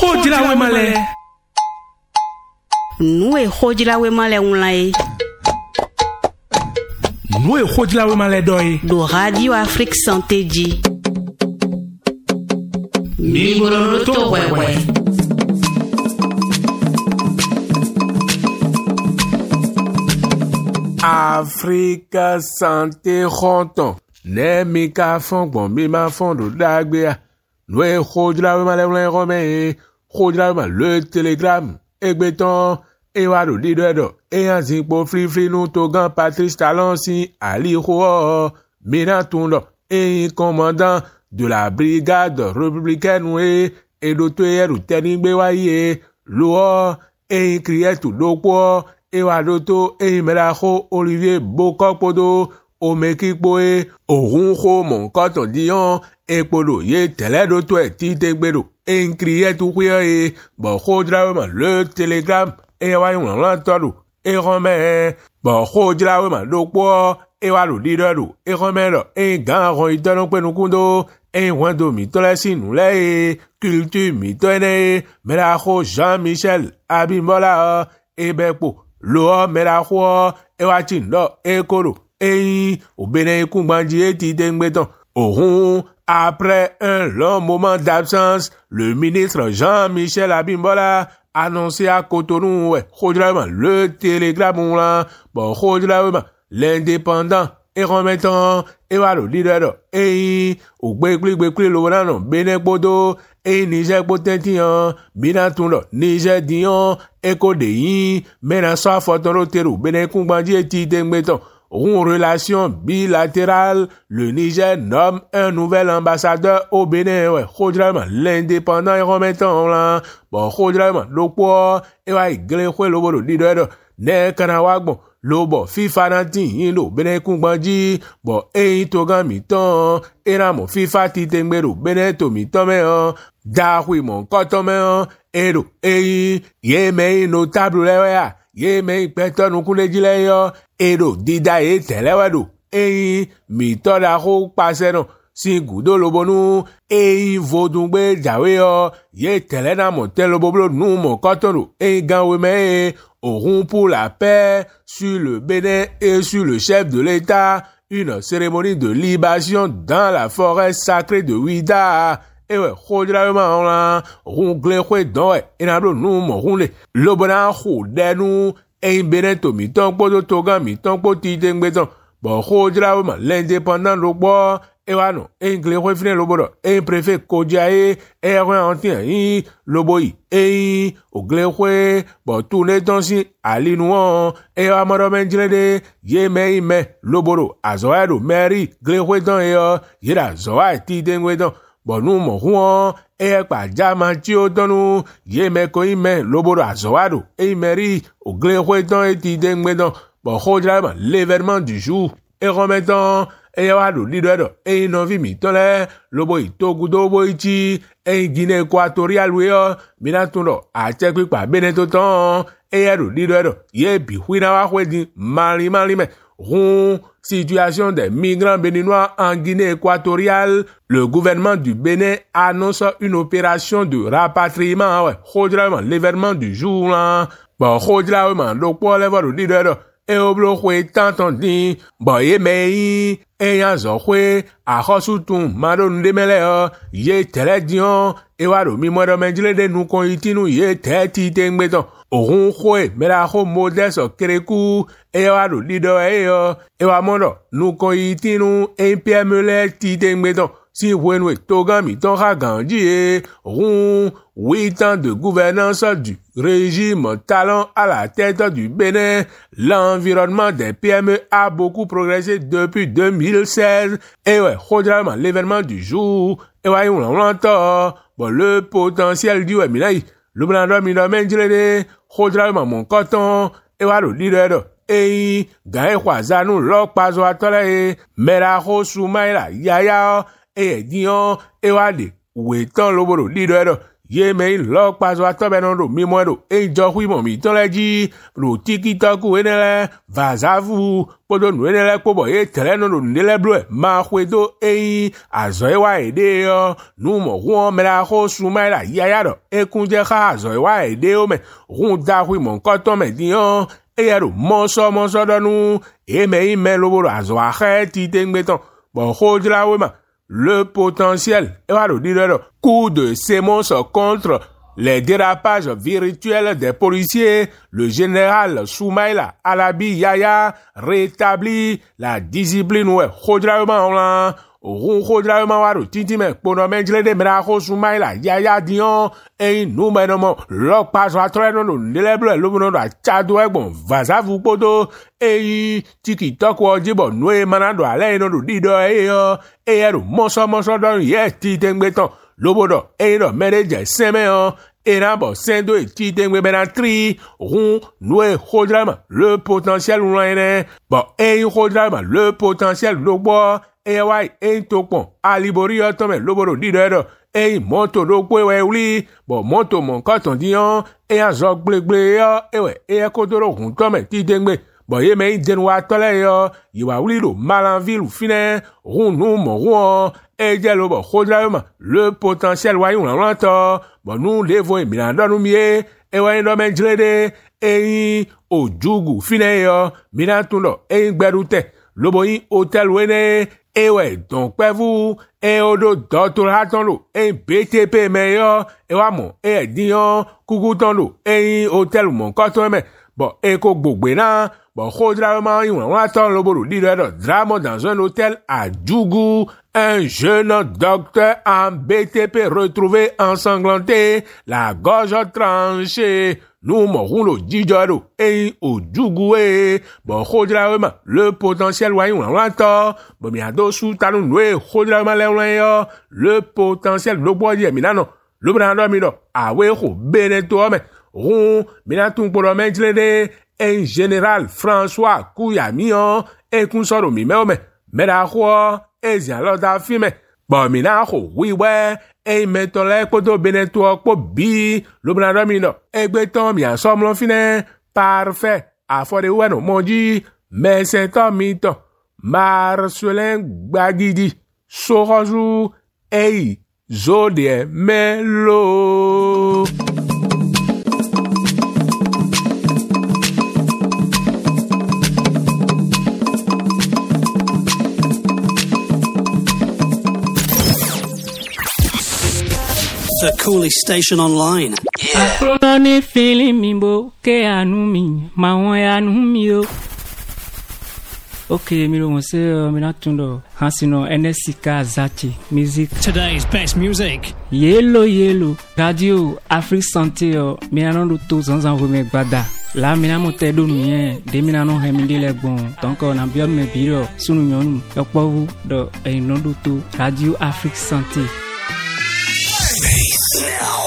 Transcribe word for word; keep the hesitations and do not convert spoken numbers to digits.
Khojila we male. Nous e khojila we male unlai. Nous e khojila we male doi. Do Radio Afrique Santé Di. Mingolo to wewe. Africa Santé Ronton. Ne mi ka fon bon mi ma fon do dagbea. Nous e khojila we male unlai rome. Khojila we male le télégramme. Egbeton. E wa do di do do. E an zingpo free free nou to gan Patrice Talon si Ali Ho. Mina tundo. E commandant de la brigade républicaine we. E do to e ou teningbe wa ye. Lo. E kriye tout do po. E wa do to e meraho Olivier Bokokpodo. O mekikpo e. O runho mon koton diyon. E podo ye tele do to e tite gbedo. E kriye tout kwe e. Bo Khojila we man le télégramme. E wa yon lan todo e rome bo Khojila we man do po e wa do di do e rome do e gan ron itono pe nu kundo e wando mi to la sinu le culture mi to ne me la ho Jean-Michel Abimbola e bepo lo me la ho e wa tin do e koro e o bene ku gbanji e ti dengbeton ohun. Après un long moment d'absence, le ministre Jean-Michel Abimbola annoncé à Cotonou, ouais, Khojila le télégramme là, bon, Khojila l'indépendant, et remettant, et voilà, leader, et, ou gbekli gbekli lo nan, Benin Bodo, et Niger Potentian, Binatoun, Niger Dion, et Kodeyi, Mena Soa Fotoro Teru, Benin Koumbandji et Tidengbeton. En relation bilatérale, le Niger nomme un nouvel ambassadeur au Bénin. Ouais, Khojila l'indépendant et remettant là. Bon, Khojila l'okpo et ouais, glekwe lobo do leader ne kanawagbo lobo FIFA nanti indo Benin Koumbandji. Bon, e togan miton et na mon FIFA titengbedo Benin to miton me an. Dahui mon koton me an. Edo e ye me notable le ya. Ye me peton nou koule jile yo. Edo dida e telewedo. E mi to da ho pase no. Si gudo lobo nou. E vodungbe jawe yo. Ye tele na mon tel lobo blo nou mon kotono. E ganwe me. Auront pour la paix sur le Bénin et sur le chef de l'État. Une cérémonie de libation dans la forêt sacrée de Ouida. E we Khojila we man la. Rongle kwe don we. E na blo nou mon rongle. Lobo na ho de nou. E Benin to mi ton po do togan mi ton po ti dengbeton. Bon Khojila we man l'indépendant lo bo. E wa no. E ngle kwe fine lobo do. E préfet Kodjae. E kwe antien yi. Lobo yi. E yi. O gle kwe. Bon tourne ton si. Ali nou an. E wa moro men jile de. Ye me yi me. Lobo do. Azoa do. Meri. Gle kwe ton e yo. Ye da zoa ti dengbeton. Bon nou mon huan, e pa jaman ti o ton nou, ye me ko ime, lobo do azowado, e meri, o gle ton e ti dengbeton, bon Khojila l'événement du jour, e remettant, e wado lido e non vi mi tole, lobo i togudo bo iti, e Guinée équatoriale we yo, minatundo, a chekwi pa benetoton, e yado lido ye bi huina wa kwedi, mali mali me, Ron, situation des migrants béninois en Guinée équatoriale, le gouvernement du Bénin annonce une opération de rapatriement. Ouais, Khojila l'événement du jour là. Bon, Khojila man, donc pour les voir le leader et au bloc ouais tant on dit. Bon, ye mei et yan zo ouais a hosutum madon de mele ye teledion et wa do mi mo do menjile de nou kon itinu ye teti tengbeton. Orun kwe mera ho modesto kereku e wa do lido e yo e wa mondo nou kon itinu e Pierre Muller ti tengbeton si wenwe togami ton ha ganji e run huit ans de gouvernance du régime Talon à la tête du Bénin. L'environnement des P M E a beaucoup progressé depuis deux mille seize. Et ouais, Khojila l'événement du jour. Et ouais, on l'entend. Bon, le potentiel du webinaire. Le blando mi do menjile de Khojila mon coton. Et ouais, le leader. Et gagne kwa zanu lok pazo atole. Mera ho soumaila yaya. Et dion. Et ouais, de. Ou étant lobo leader. ye me lo paso a tobe no do mi modo e jo hui mo mi to le ji ro tiktok we ne vazavu podo no ne le po bo e tele no do ne le blo ma hwe do e azo e wa ede yo nu mo hu me la ho su mai la ya ya do e kun je kha azo e wa ede o me hu da hui mo ko to me di yo e ya do mo so mo so do nu e me i me lo bo azo a khe ti tengbeton bo ho jla we ma le potentiel coup de sémence contre les dérapages virtuels des policiers, le général Soumaïla Alabi Yaya rétablit la discipline ouais khodrama on Run khodrama waru tintime pono menjle de meraho Soumaïla Yaya Dion et nous menons l'ok pas à traîner nous l'éleble l'ouvre à tchadou bon vaza vous podo et tiktok ou dibo nous manando aller nous dido et et er moso moso don yeti tengbeton lobodo et no mereje semeo et nabo sendo et titengbe benatri run nous khodrama le potentiel ou rien bon et khodrama le potentiel lobo et ouais et topon alibori otome lobodo dido et moto do kwe we uli bo moto mon koton dion et a zog ble ble yo et ouais et a kodoro hun tome ti dengbe bo ye me den wa tole yo yi wa uli lo malanville ou fine run nou mon run et jelo bo khodra ma le potentiel wa yon lanto bo nou levo e milando nou mie et wa ndo men jlede et ojugu fine yo milatundo et gberute lobo yi hotel wene et ouais, donc, pas vous, et au dos, d'autres attendons, et B T P meilleur, et wa mon, et dion, coucou tondo, et hôtel mon coton, mais, bon, et ko boubena, bon, khodrama, yon, on attend le boulot, leader, drame dans un hôtel à Djougou, un jeune docteur en B T P retrouvé ensanglanté, la gorge tranchée, nous mourons le djidjado et au djougoué bon khodrama le potentiel wayon lanto bon biado sous talon noué khodrama le le potentiel le bois di minano le brando mido awe ho beneto me ron minatung pour menjlede en général François Kouyamion et consoro mi me me me da ho e zia lo da fime bon mina ho oui ouais et metole kodo beneto ko bi le brando mido egbeton mi ensemble fine parfait a fode weno monji mais c'est un mythe Marcelin Gbagidi Sorozu ei zodie melo The coolest station online. Yeah. Afro feeling mimbo ke anu mi ma won anu mi o. Okay, mi lo se mi na tundo hasino N S C K Zachi music. Today's best music. Yellow yellow radio Afrique Santé o mi na no to zanzan wo me gbada. La mi na mo te do nien de mi na no he mi le gbon. Donc on a bien me biro sunu nyonu yopo wu do e no do to radio Afrique Santé. Now.